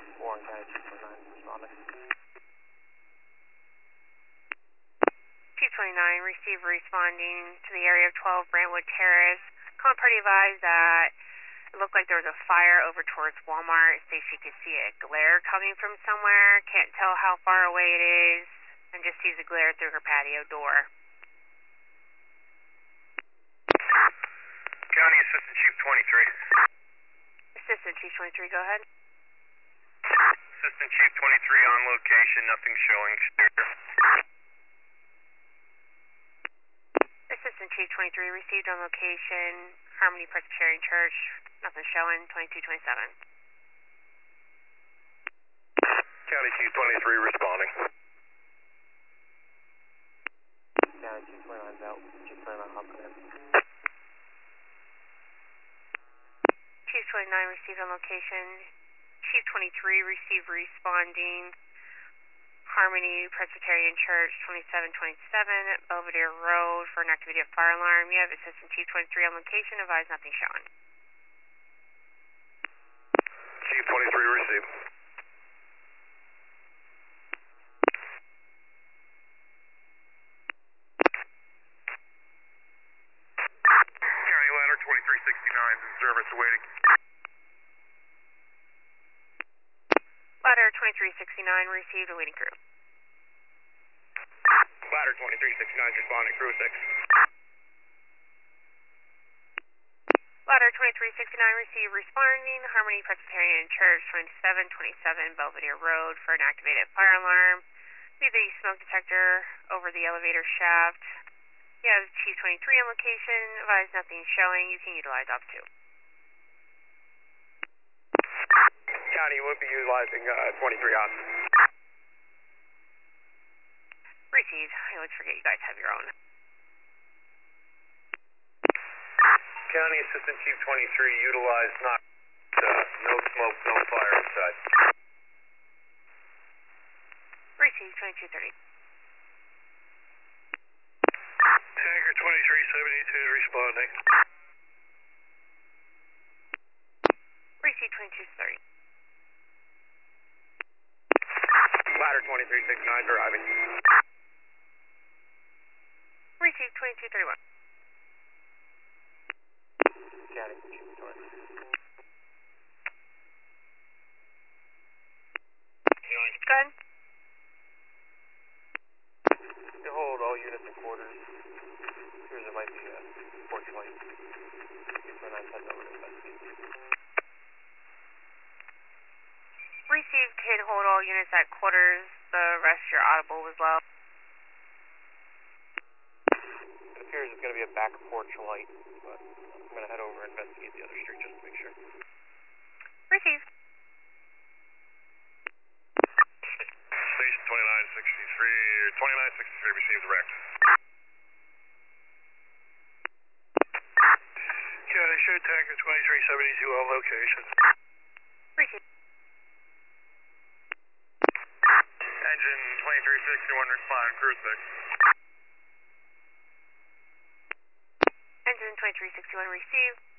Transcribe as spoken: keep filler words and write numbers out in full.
Warren County two twenty-nine responding. two twenty-nine, receive responding to the area of twelve Brantwood Terrace. Call party advised that it looked like there was a fire over towards Walmart. Say she could see a glare coming from somewhere. Can't tell how far away it is. And just sees a glare through her patio door. County Assistant Chief twenty-three. Assistant Chief twenty-three, go ahead. Assistant Chief twenty-three on location, nothing showing. Assistant Chief twenty-three received on location, Harmony Presbyterian Church, nothing showing, twenty-two twenty-seven. County Chief twenty-three responding. County two twenty-nine's out. two twenty-nine hopping in. Chief twenty-nine received on location, Chief twenty-three received responding, Harmony Presbyterian Church, twenty-seven twenty-seven, Belvedere Road for an activity of fire alarm. You have Assistant Chief twenty-three on location, advise nothing showing. Chief twenty-three received. County Ladder twenty-three sixty-nine is in service awaiting. Ladder twenty-three sixty-nine received, awaiting crew. Ladder twenty-three sixty-nine is responding, crew six. Ladder twenty-three sixty-nine received responding, Harmony Presbyterian Church, twenty-seven twenty-seven Belvedere Road for an activated fire alarm. See the smoke detector over the elevator shaft. You have Chief twenty-three on location, advise nothing showing, you can utilize op two. County would be utilizing uh, twenty-three on. Received. I always forget you guys have your own. County Assistant Chief twenty-three utilized not uh, no smoke, no fire inside. Received, twenty-two thirty. Tanker twenty-three seventy-two responding. Received, twenty-two thirty. Ladder twenty-three sixty-nine arriving. Received, twenty-two thirty-one. County two twenty. Go ahead. You hold all units in quarters. Here's there might be a porch light. two twenty-nine heads over to investigate. Received, can hold all units at quarters. The rest your audible was low. It appears it's going to be a back porch light, but I'm going to head over and investigate the other street just to make sure. Received. Station twenty-nine sixty-three, twenty-nine sixty-three received direct. County show tanker twenty-three seventy-two on location. Received. Engine twenty-three sixty-one respond, crew six. Engine twenty-three sixty-one received.